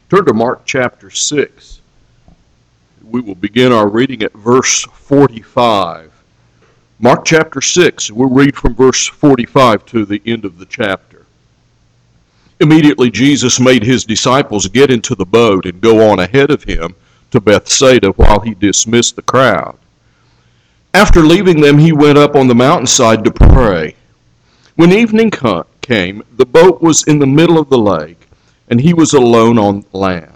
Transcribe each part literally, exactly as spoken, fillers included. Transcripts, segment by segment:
Turn to Mark chapter six. We will begin our reading at verse forty-five. Mark chapter six, we'll read from verse forty-five to the end of the chapter. Immediately Jesus made his disciples get into the boat and go on ahead of him to Bethsaida while he dismissed the crowd. After leaving them, he went up on the mountainside to pray. When evening came, the boat was in the middle of the lake, and he was alone on land.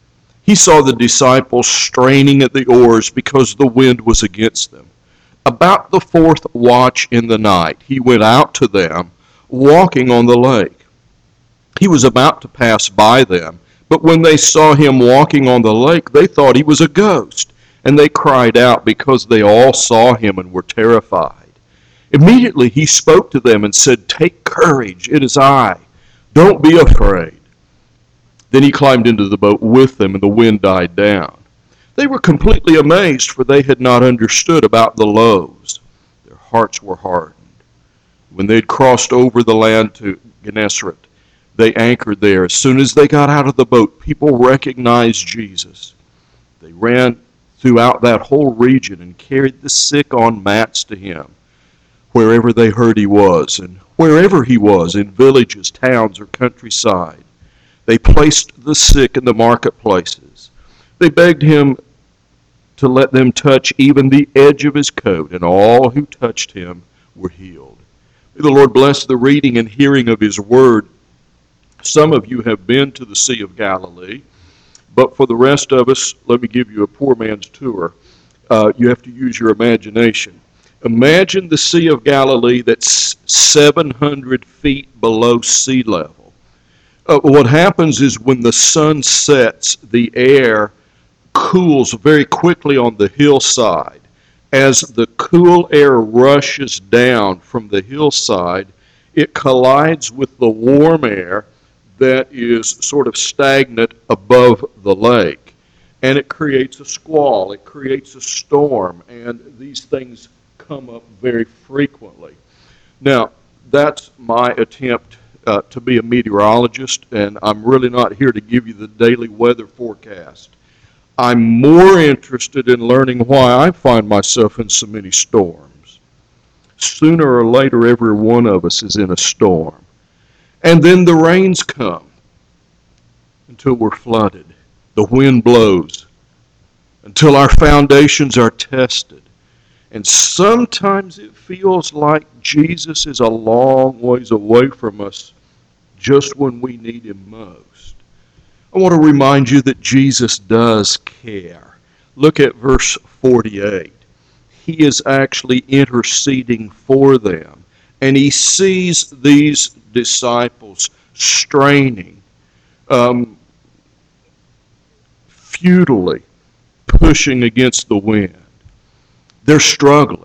He saw the disciples straining at the oars because the wind was against them. About the fourth watch in the night, he went out to them, walking on the lake. He was about to pass by them, but when they saw him walking on the lake, they thought he was a ghost, and they cried out because they all saw him and were terrified. Immediately he spoke to them and said, "Take courage, it is I. Don't be afraid." Then he climbed into the boat with them, and the wind died down. They were completely amazed, for they had not understood about the loaves. Their hearts were hardened. When they had crossed over the land to Gennesaret, they anchored there. As soon as they got out of the boat, people recognized Jesus. They ran throughout that whole region and carried the sick on mats to him, wherever they heard he was, and wherever he was, in villages, towns, or countryside. They placed the sick in the marketplaces. They begged him to let them touch even the edge of his coat, and all who touched him were healed. May the Lord bless the reading and hearing of his word. Some of you have been to the Sea of Galilee, but for the rest of us, let me give you a poor man's tour. Uh, you have to use your imagination. Imagine the Sea of Galilee that's seven hundred feet below sea level. Uh, what happens is when the sun sets, the air cools very quickly on the hillside. As the cool air rushes down from the hillside, it collides with the warm air that is sort of stagnant above the lake. And it creates a squall, it creates a storm, and these things come up very frequently. Now, that's my attempt Uh, to be a meteorologist, and I'm really not here to give you the daily weather forecast. I'm more interested in learning why I find myself in so many storms. Sooner or later, every one of us is in a storm. And then the rains come until we're flooded. The wind blows until our foundations are tested. And sometimes it feels like Jesus is a long ways away from us just when we need him most. I want to remind you that Jesus does care. Look at verse forty-eight. He is actually interceding for them. And he sees these disciples straining, um, futilely pushing against the wind. They're struggling.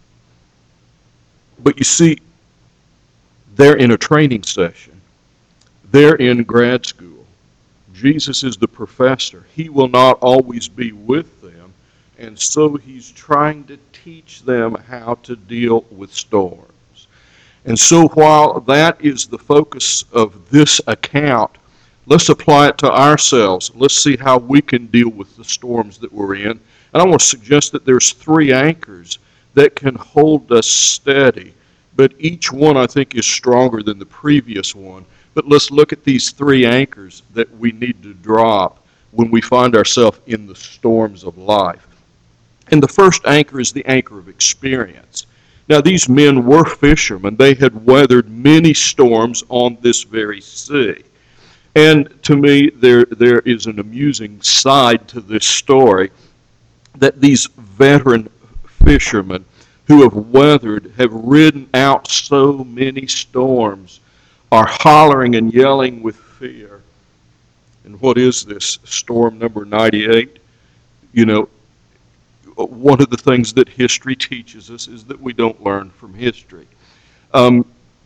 But you see, they're in a training session. They're in grad school. Jesus is the professor. He will not always be with them, and so he's trying to teach them how to deal with storms. And so while that is the focus of this account, let's apply it to ourselves. Let's see how we can deal with the storms that we're in. And I want to suggest that there's three anchors that can hold us steady, but each one I think is stronger than the previous one. But let's look at these three anchors that we need to drop when we find ourselves in the storms of life. And the first anchor is the anchor of experience. Now, these men were fishermen. They had weathered many storms on this very sea. And to me, there there is an amusing side to this story, that these veteran fishermen who have weathered, have ridden out so many storms, are hollering and yelling with fear. And what is this? Storm number ninety-eight? You know, one of the things that history teaches us is that we don't learn from history. Um,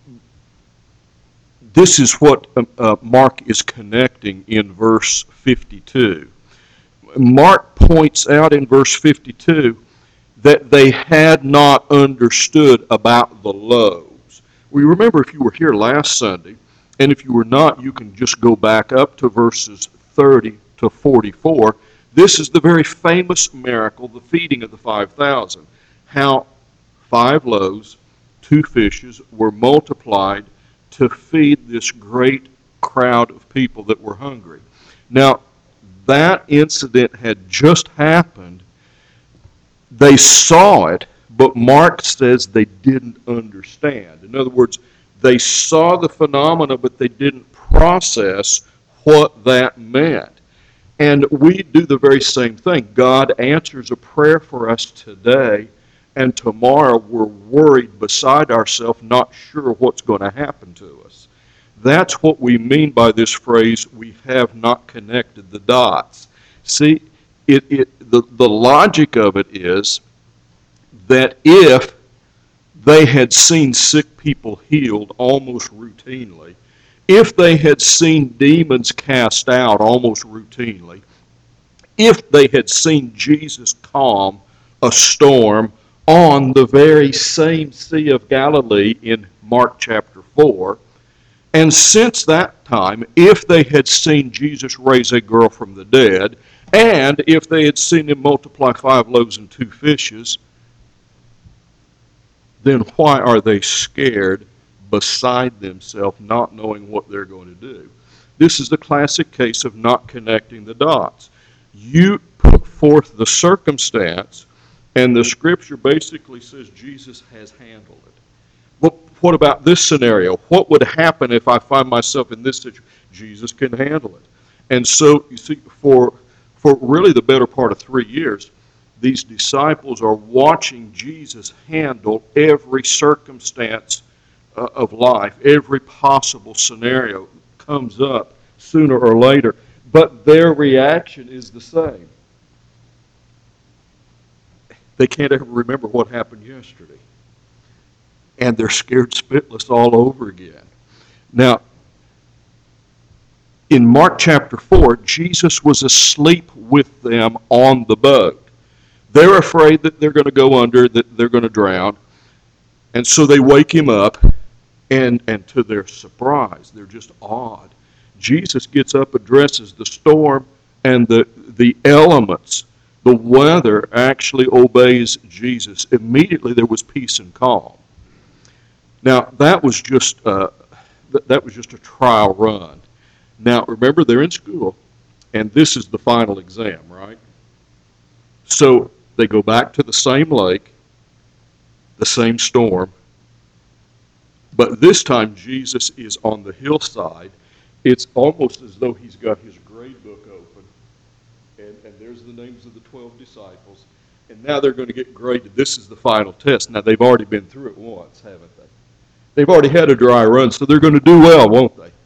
this is what uh, uh, Mark is connecting in verse fifty-two. Mark points out in verse fifty-two that they had not understood about the loaves. We remember, if you were here last Sunday, and if you were not, you can just go back up to verses thirty to forty-four, this is the very famous miracle, the feeding of the five thousand. How five loaves, two fishes were multiplied to feed this great crowd of people that were hungry. Now, that incident had just happened. They saw it, but Mark says they didn't understand. In other words, they saw the phenomena, but they didn't process what that meant. And we do the very same thing. God answers a prayer for us today, and tomorrow we're worried beside ourselves, not sure what's going to happen to us. That's what we mean by this phrase, we have not connected the dots. See, it, it, the, the logic of it is that if they had seen sick people healed almost routinely, if they had seen demons cast out almost routinely, if they had seen Jesus calm a storm on the very same Sea of Galilee in Mark chapter four, and since that time, if they had seen Jesus raise a girl from the dead, and if they had seen him multiply five loaves and two fishes, then why are they scared beside themselves, not knowing what they're going to do? This is the classic case of not connecting the dots. You put forth the circumstance, and the Scripture basically says Jesus has handled it. Well, what about this scenario? What would happen if I find myself in this situation? Jesus can handle it. And so, you see, for, for really the better part of three years, these disciples are watching Jesus handle every circumstance uh, of life. Every possible scenario comes up sooner or later, but their reaction is the same. They can't ever remember what happened yesterday. And they're scared spitless all over again. Now, in Mark chapter four, Jesus was asleep with them on the boat. They're afraid that they're going to go under, that they're going to drown. And so they wake him up, and, and to their surprise, they're just awed. Jesus gets up, addresses the storm, and the, the elements, the weather actually obeys Jesus. Immediately there was peace and calm. Now, that was just uh, th- that was just a trial run. Now, remember, they're in school, and this is the final exam, right? So they go back to the same lake, the same storm, but this time Jesus is on the hillside. It's almost as though he's got his grade book open, and, and there's the names of the twelve disciples, and now they're going to get graded. This is the final test. Now, they've already been through it once, haven't they? They've already had a dry run, so they're going to do well, won't they?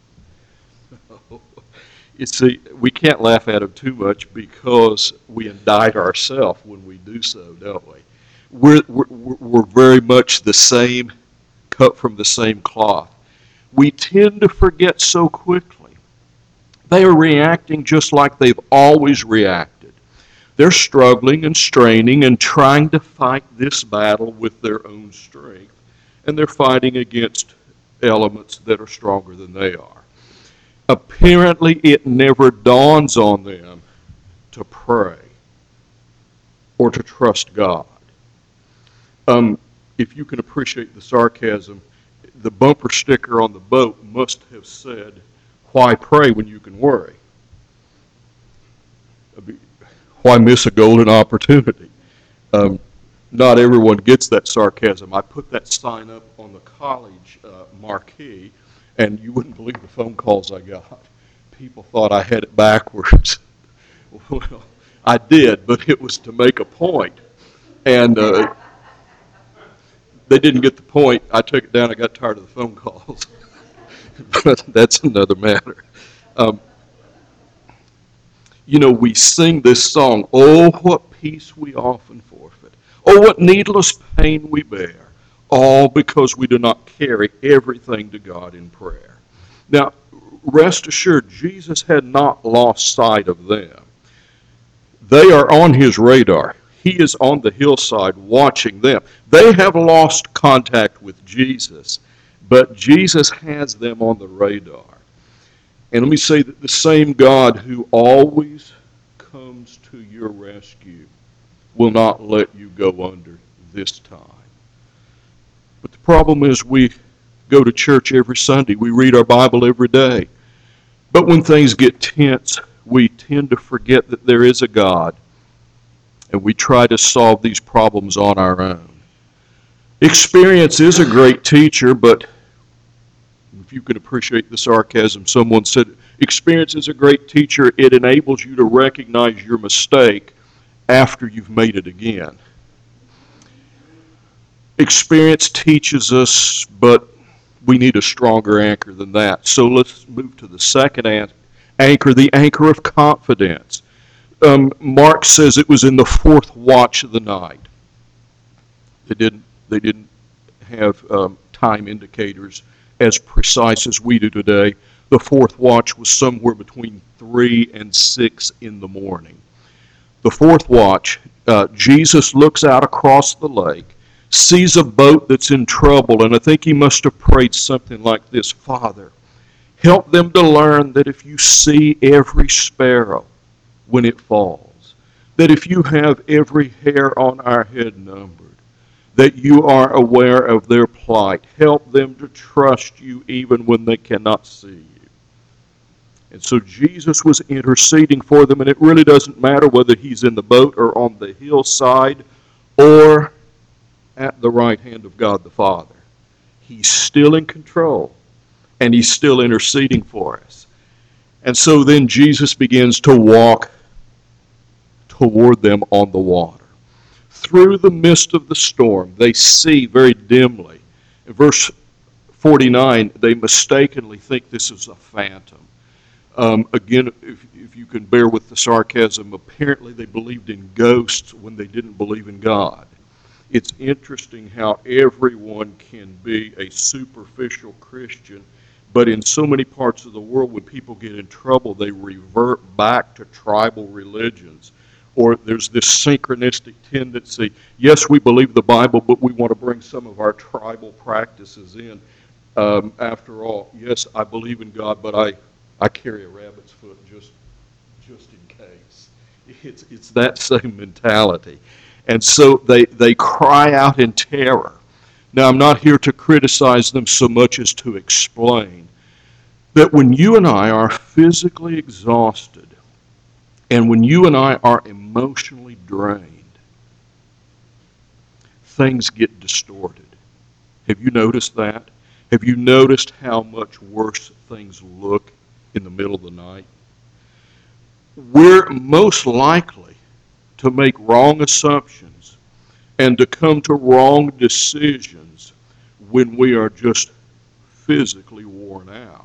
You see, we can't laugh at them too much because we indict ourselves when we do so, don't we? We're, we're, we're very much the same, cut from the same cloth. We tend to forget so quickly. They are reacting just like they've always reacted. They're struggling and straining and trying to fight this battle with their own strength. And they're fighting against elements that are stronger than they are. Apparently, it never dawns on them to pray or to trust God. Um, if you can appreciate the sarcasm, the bumper sticker on the boat must have said, "Why pray when you can worry? Why miss a golden opportunity?" Um, Not everyone gets that sarcasm. I put that sign up on the college uh, marquee, and you wouldn't believe the phone calls I got. People thought I had it backwards. Well, I did, but it was to make a point. And uh, they didn't get the point. I took it down. I got tired of the phone calls. But that's another matter. Um, you know, we sing this song, "Oh, what peace we often forfeit. Oh, what needless pain we bear, all because we do not carry everything to God in prayer." Now, rest assured, Jesus had not lost sight of them. They are on his radar. He is on the hillside watching them. They have lost contact with Jesus, but Jesus has them on the radar. And let me say that the same God who always comes to your rescue will not let you go under this time. But the problem is we go to church every Sunday. We read our Bible every day. But when things get tense, we tend to forget that there is a God, and we try to solve these problems on our own. Experience is a great teacher, but if you can appreciate the sarcasm, someone said, experience is a great teacher. It enables you to recognize your mistake after you've made it again. Experience teaches us, but we need a stronger anchor than that. So let's move to the second anchor, the anchor of confidence. Um, Mark says it was in the fourth watch of the night. They didn't, they didn't have um, time indicators as precise as we do today. The fourth watch was somewhere between three and six in the morning. The fourth watch, uh, Jesus looks out across the lake, sees a boat that's in trouble, and I think he must have prayed something like this: Father, help them to learn that if you see every sparrow when it falls, that if you have every hair on our head numbered, that you are aware of their plight. Help them to trust you even when they cannot see you. And so Jesus was interceding for them, and it really doesn't matter whether he's in the boat or on the hillside or at the right hand of God the Father. He's still in control, and he's still interceding for us. And so then Jesus begins to walk toward them on the water. Through the midst of the storm, they see very dimly. In verse forty-nine, they mistakenly think this is a phantom. Um, again, if, if you can bear with the sarcasm, apparently they believed in ghosts when they didn't believe in God. It's interesting how everyone can be a superficial Christian, but in so many parts of the world, when people get in trouble, they revert back to tribal religions. Or there's this synchronistic tendency. Yes, we believe the Bible, but we want to bring some of our tribal practices in. Um, after all, yes, I believe in God, but I, I carry a rabbit's foot just, just in case. It's, it's that same mentality. And so they, they cry out in terror. Now, I'm not here to criticize them so much as to explain that when you and I are physically exhausted, and when you and I are emotionally drained, things get distorted. Have you noticed that? Have you noticed how much worse things look in the middle of the night? We're most likely to make wrong assumptions and to come to wrong decisions when we are just physically worn out.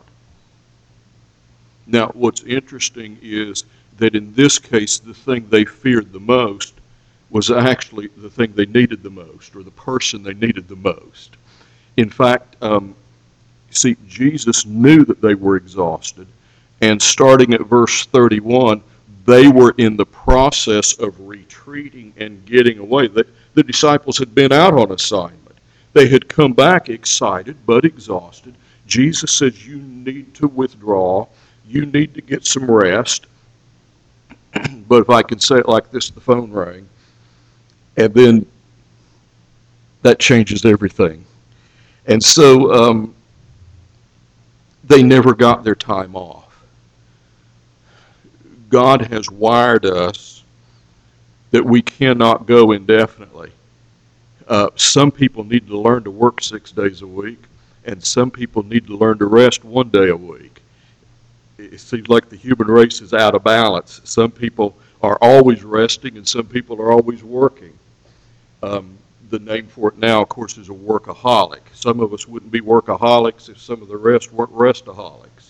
Now, what's interesting is that in this case, the thing they feared the most was actually the thing they needed the most, or the person they needed the most. In fact, um, see, Jesus knew that they were exhausted, and starting at verse thirty-one, they were in the process of retreating and getting away. The, the disciples had been out on assignment. They had come back excited but exhausted. Jesus says, you need to withdraw. You need to get some rest. But if I can say it like this, the phone rang, and then that changes everything. And so um, they never got their time off. God has wired us that we cannot go indefinitely. Uh, some people need to learn to work six days a week, and some people need to learn to rest one day a week. It seems like the human race is out of balance. Some people are always resting, and some people are always working. Um, the name for it now, of course, is a workaholic. Some of us wouldn't be workaholics if some of the rest weren't restaholics.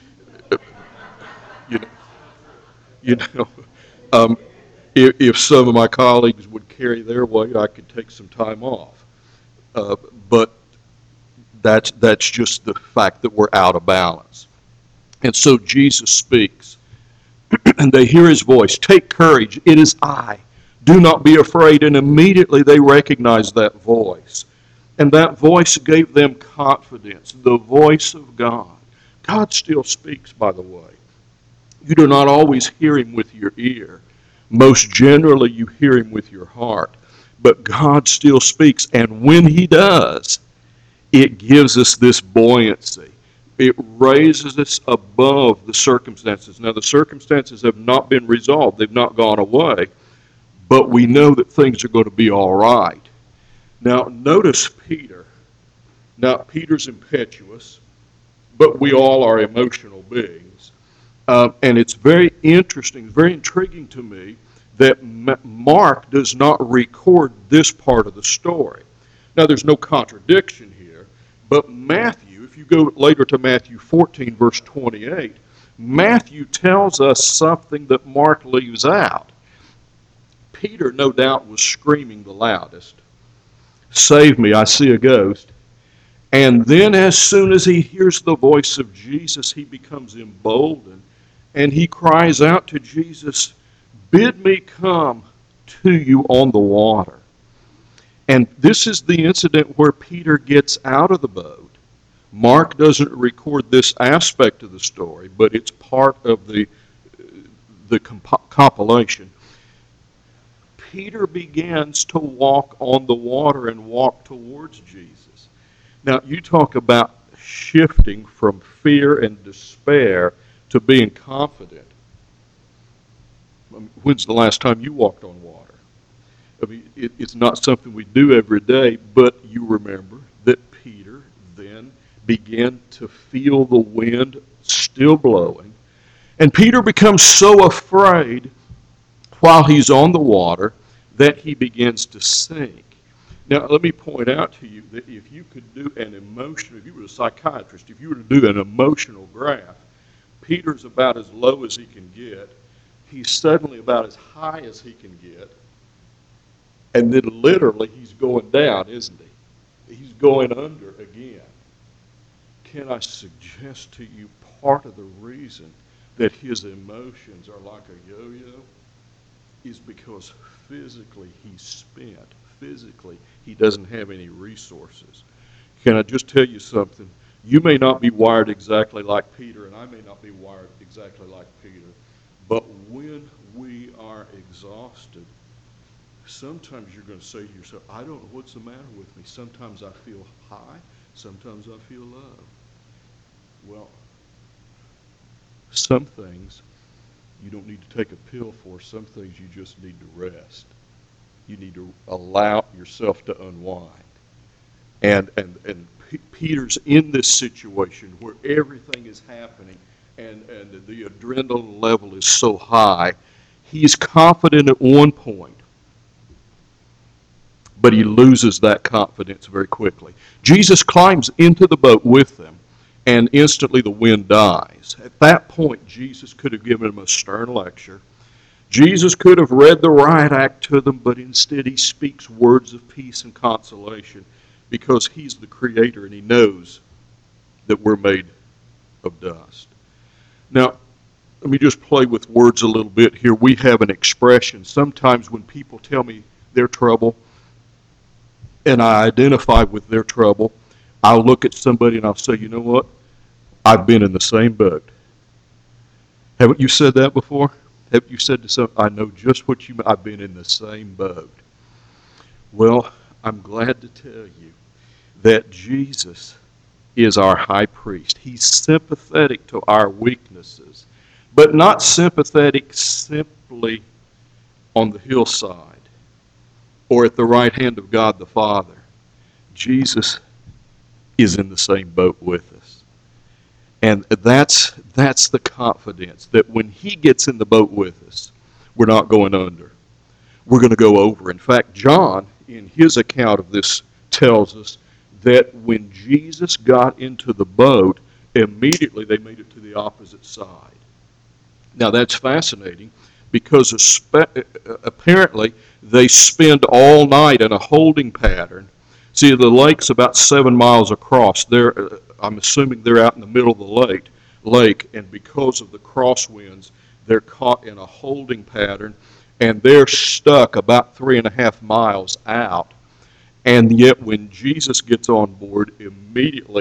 You know, you know um, if, if some of my colleagues would carry their weight, I could take some time off. Uh, but that's, that's just the fact that we're out of balance. And so Jesus speaks, and they hear his voice. Take courage, it is I. Do not be afraid. And immediately they recognized that voice. And that voice gave them confidence, the voice of God. God still speaks, by the way. You do not always hear him with your ear. Most generally, you hear him with your heart. But God still speaks, and when he does, it gives us this buoyancy. It raises us above the circumstances. Now, the circumstances have not been resolved. They've not gone away. But we know that things are going to be all right. Now, notice Peter. Now, Peter's impetuous, but we all are emotional beings. Uh, and it's very interesting, very intriguing to me that Mark does not record this part of the story. Now, there's no contradiction here, but Matthew, if you go later to Matthew fourteen, verse twenty-eight, Matthew tells us something that Mark leaves out. Peter, no doubt, was screaming the loudest, "Save me, I see a ghost." And then as soon as he hears the voice of Jesus, he becomes emboldened, and he cries out to Jesus, "Bid me come to you on the water." And this is the incident where Peter gets out of the boat. Mark doesn't record this aspect of the story, but it's part of the, the comp- compilation. Peter begins to walk on the water and walk towards Jesus. Now, you talk about shifting from fear and despair to being confident. When's the last time you walked on water? I mean, it, it's not something we do every day, but you remember that Peter then began to feel the wind still blowing. And Peter becomes so afraid while he's on the water that he begins to sink. Now, let me point out to you that if you could do an emotional, if you were a psychiatrist, if you were to do an emotional graph, Peter's about as low as he can get. He's suddenly about as high as he can get. And then literally he's going down, isn't he? He's going under again. Can I suggest to you part of the reason that his emotions are like a yo-yo is because physically he's spent. Physically, he doesn't have any resources. Can I just tell you something? You may not be wired exactly like Peter, and I may not be wired exactly like Peter, but when we are exhausted, sometimes you're going to say to yourself, I don't know what's the matter with me. Sometimes I feel high, sometimes I feel low. Well, some things you don't need to take a pill for. Some things you just need to rest. You need to allow yourself to unwind. And and and P- Peter's in this situation where everything is happening and, and the adrenaline level is so high. He's confident at one point, but he loses that confidence very quickly. Jesus climbs into the boat with them, and instantly the wind dies. At that point, Jesus could have given him a stern lecture. Jesus could have read the riot act to them, but instead he speaks words of peace and consolation because he's the creator and he knows that we're made of dust. Now, let me just play with words a little bit here. We have an expression. Sometimes when people tell me their trouble and I identify with their trouble, I'll look at somebody and I'll say, you know what? I've been in the same boat. Haven't you said that before? Have you said to some, I know just what you mean, I've been in the same boat. Well, I'm glad to tell you that Jesus is our high priest. He's sympathetic to our weaknesses, but not sympathetic simply on the hillside or at the right hand of God the Father. Jesus is in the same boat with us. And that's that's the confidence that when he gets in the boat with us, we're not going under. We're going to go over. In fact, John, in his account of this, tells us that when Jesus got into the boat, immediately they made it to the opposite side. Now that's fascinating because apparently they spend all night in a holding pattern. See, the lake's about seven miles across. They're, I'm assuming they're out in the middle of the lake, lake, and because of the crosswinds, they're caught in a holding pattern, and they're stuck about three and a half miles out. And yet when Jesus gets on board, immediately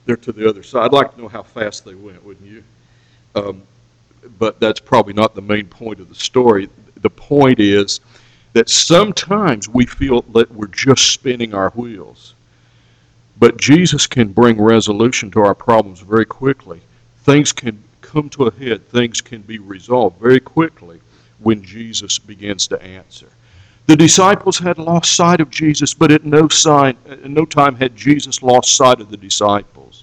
there to the other side. I'd like to know how fast they went, wouldn't you? Um, but that's probably not the main point of the story. The point is that sometimes we feel that we're just spinning our wheels. But Jesus can bring resolution to our problems very quickly. Things can come to a head. Things can be resolved very quickly when Jesus begins to answer. The disciples had lost sight of Jesus, but at no sign, at no time had Jesus lost sight of the disciples.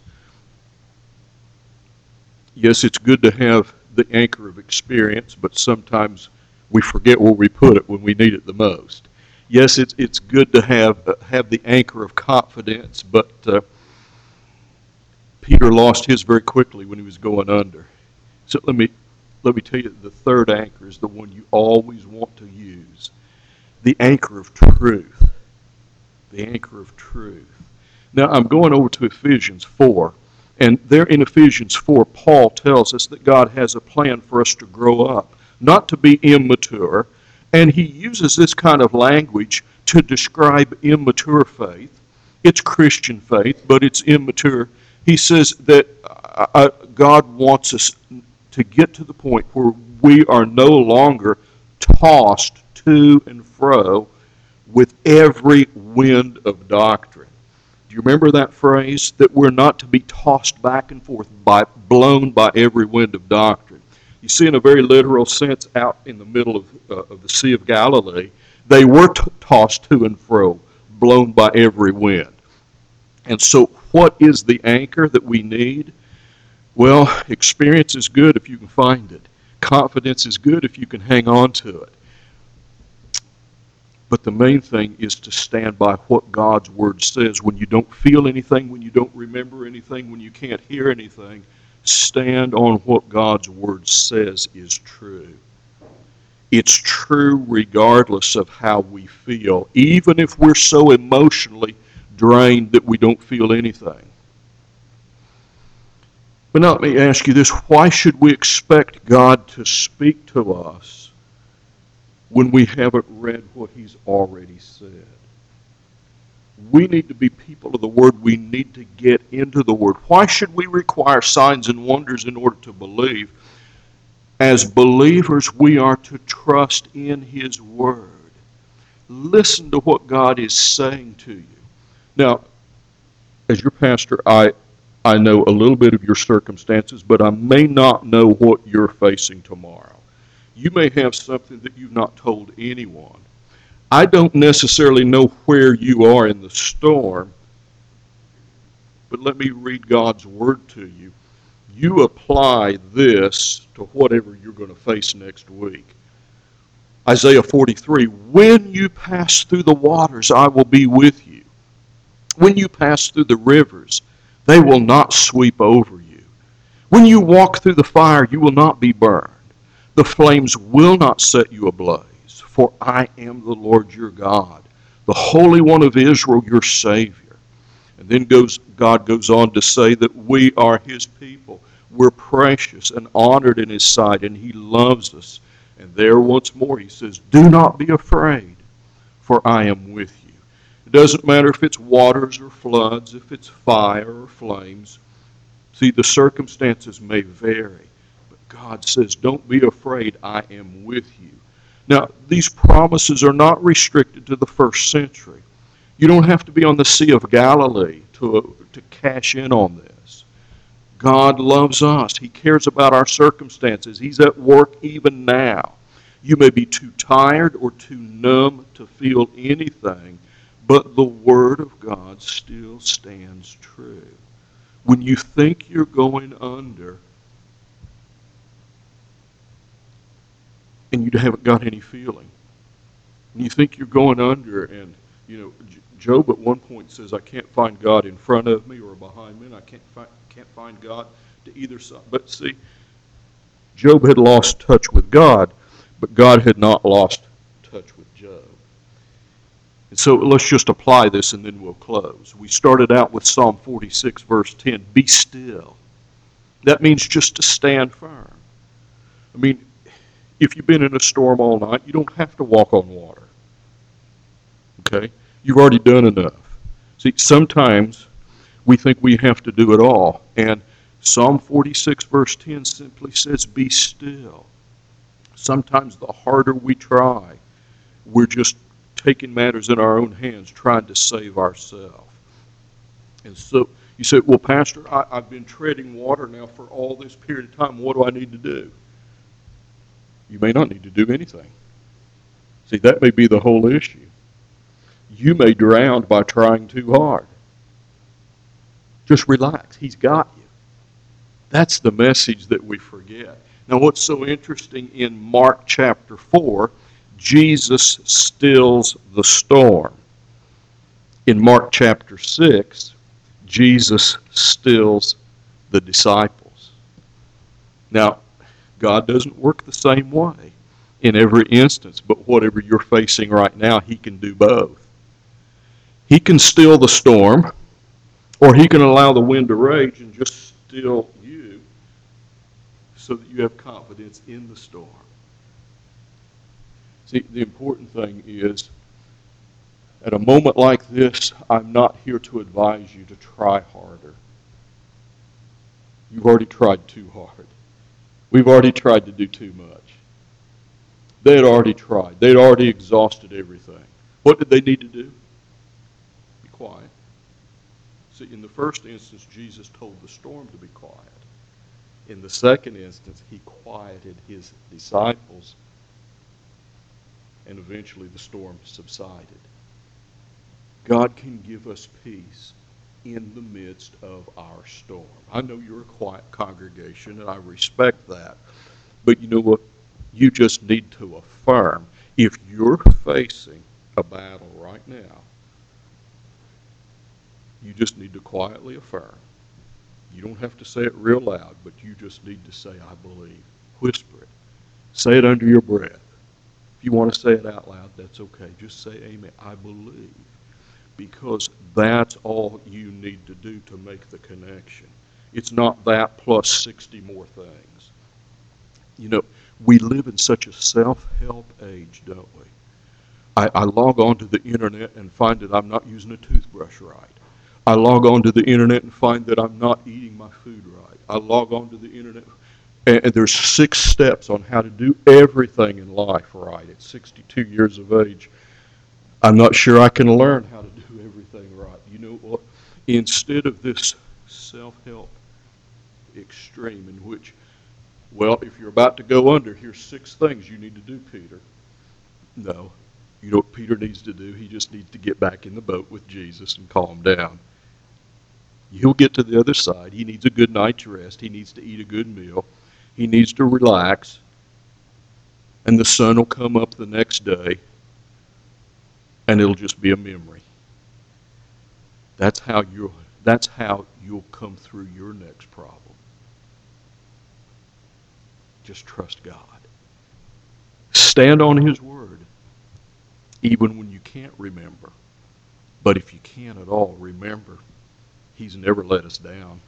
Yes, it's good to have the anchor of experience, but sometimes we forget where we put it when we need it the most. Yes, it's it's good to have uh, have the anchor of confidence, but uh, Peter lost his very quickly when he was going under. So let me let me tell you, the third anchor is the one you always want to use, the anchor of truth. The anchor of truth. Now I'm going over to Ephesians four, and there in Ephesians four, Paul tells us that God has a plan for us to grow up, not to be immature. And he uses this kind of language to describe immature faith. It's Christian faith, but it's immature. He says that uh, God wants us to get to the point where we are no longer tossed to and fro with every wind of doctrine. Do you remember that phrase? That we're not to be tossed back and forth, by blown by every wind of doctrine. You see, in a very literal sense, out in the middle of, uh, of the Sea of Galilee, they were t- tossed to and fro, blown by every wind. And so what is the anchor that we need? Well, experience is good if you can find it. Confidence is good if you can hang on to it. But the main thing is to stand by what God's Word says. When you don't feel anything, when you don't remember anything, when you can't hear anything, stand on what God's Word says is true. It's true regardless of how we feel, even if we're so emotionally drained that we don't feel anything. But now let me ask you this. Why should we expect God to speak to us when we haven't read what He's already said? We need to be people of the Word. We need to get into the Word. Why should we require signs and wonders in order to believe? As believers, we are to trust in His Word. Listen to what God is saying to you. Now, as your pastor, I, I know a little bit of your circumstances, but I may not know what you're facing tomorrow. You may have something that you've not told anyone. I don't necessarily know where you are in the storm, but let me read God's Word to you. You apply this to whatever you're going to face next week. Isaiah forty-three, when you pass through the waters, I will be with you. When you pass through the rivers, they will not sweep over you. When you walk through the fire, you will not be burned. The flames will not set you ablaze. For I am the Lord your God, the Holy One of Israel, your Savior. And then goes God goes on to say that we are His people. We're precious and honored in His sight, and He loves us. And there once more He says, do not be afraid, for I am with you. It doesn't matter if it's waters or floods, if it's fire or flames. See, the circumstances may vary, but God says, don't be afraid, I am with you. Now, these promises are not restricted to the first century. You don't have to be on the Sea of Galilee to, to cash in on this. God loves us. He cares about our circumstances. He's at work even now. You may be too tired or too numb to feel anything, but the Word of God still stands true. When you think you're going under, and you haven't got any feeling, and you think you're going under, and you know, Job at one point says, I can't find God in front of me or behind me, and I can't find, can't find God to either side. But see, Job had lost touch with God, but God had not lost touch with Job. And so let's just apply this and then we'll close. We started out with Psalm forty-six, verse ten, be still. That means just to stand firm. I mean, if you've been in a storm all night, you don't have to walk on water. Okay? You've already done enough. See, sometimes We think we have to do it all. And Psalm forty-six verse ten simply says, be still. Sometimes the harder we try, we're just taking matters in our own hands, trying to save ourselves. And so you say, well, Pastor, I, I've been treading water now for all this period of time. What do I need to do? You may not need to do anything. See, that may be the whole issue. You may drown by trying too hard. Just relax. He's got you. That's the message that we forget. Now, what's so interesting in Mark chapter four, Jesus stills the storm. In Mark chapter six, Jesus stills the disciples. Now, God doesn't work the same way in every instance, but whatever you're facing right now, He can do both. He can still the storm, or He can allow the wind to rage and just still you so that you have confidence in the storm. See, the important thing is, at a moment like this, I'm not here to advise you to try harder. You've already tried too hard. We've already tried to do too much. They had already tried. They'd already exhausted everything. What did they need to do? Be quiet. See, in the first instance, Jesus told the storm to be quiet. In the second instance, He quieted His disciples, and eventually the storm subsided. God can give us peace in the midst of our storm. I know you're a quiet congregation, and I respect that. But you know what? You just need to affirm, if you're facing a battle right now, you just need to quietly affirm. You don't have to say it real loud, but you just need to say, I believe. Whisper it. Say it under your breath. If you want to say it out loud, that's okay. Just say amen. I believe. Because that's all you need to do to make the connection. It's not that plus sixty more things. You know, we live in such a self-help age, don't we? I, I log on to the internet and find that I'm not using a toothbrush right. I log on to the internet and find that I'm not eating my food right. I log on to the internet, and, and there's six steps on how to do everything in life right. At sixty-two years of age, I'm not sure I can learn how to do everything right. You know what? Instead of this self-help extreme in which, well, if you're about to go under, here's six things you need to do, Peter. No. You know what Peter needs to do? He just needs to get back in the boat with Jesus and calm down. He'll get to the other side. He needs a good night's rest. He needs to eat a good meal. He needs to relax. And the sun will come up the next day, and it'll just be a memory. That's how you'll, that's how you'll come through your next problem. Just trust God. Stand on His Word, even when you can't remember. But if you can at all, remember, He's never let us down.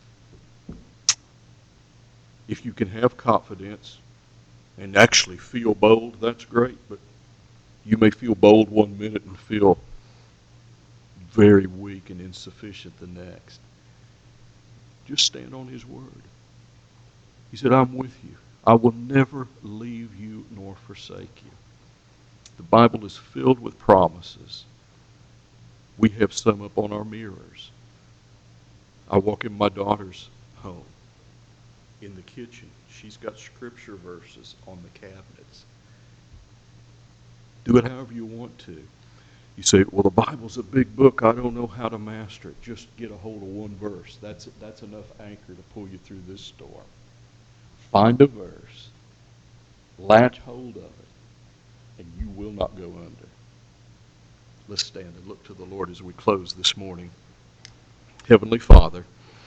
If you can have confidence and actually feel bold, that's great. But you may feel bold one minute and feel very weak and insufficient the next. Just stand on His Word. He said, I'm with you. I will never leave you nor forsake you. The Bible is filled with promises. We have some up on our mirrors. I walk in my daughter's home. In the kitchen, she's got scripture verses on the cabinets. Do it however you want to. You say, well, the Bible's a big book. I don't know how to master it. Just get a hold of one verse. That's, that's enough anchor to pull you through this storm. Find a verse. Latch hold of it. And you will not go under. Let's stand and look to the Lord as we close this morning. Heavenly Father,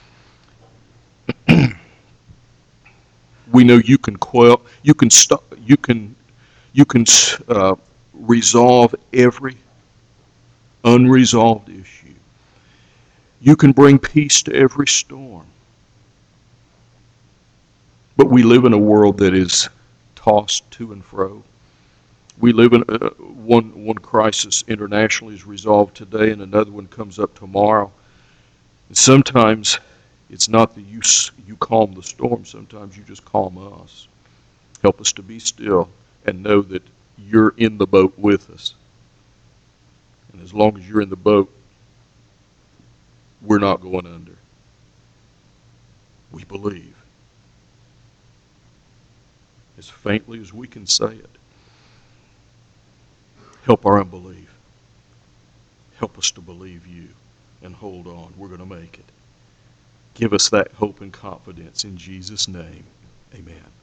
we know you can quell, you can stop, you can, you can uh, resolve every unresolved issue. You can bring peace to every storm. But we live in a world that is tossed to and fro. We live in uh, one one crisis internationally is resolved today, and another one comes up tomorrow. And sometimes it's not that you, you calm the storm. Sometimes you just calm us. Help us to be still and know that you're in the boat with us. And as long as you're in the boat, we're not going under. We believe. As faintly as we can say it. Help our unbelief. Help us to believe you and hold on. We're going to make it. Give us that hope and confidence in Jesus' name. Amen.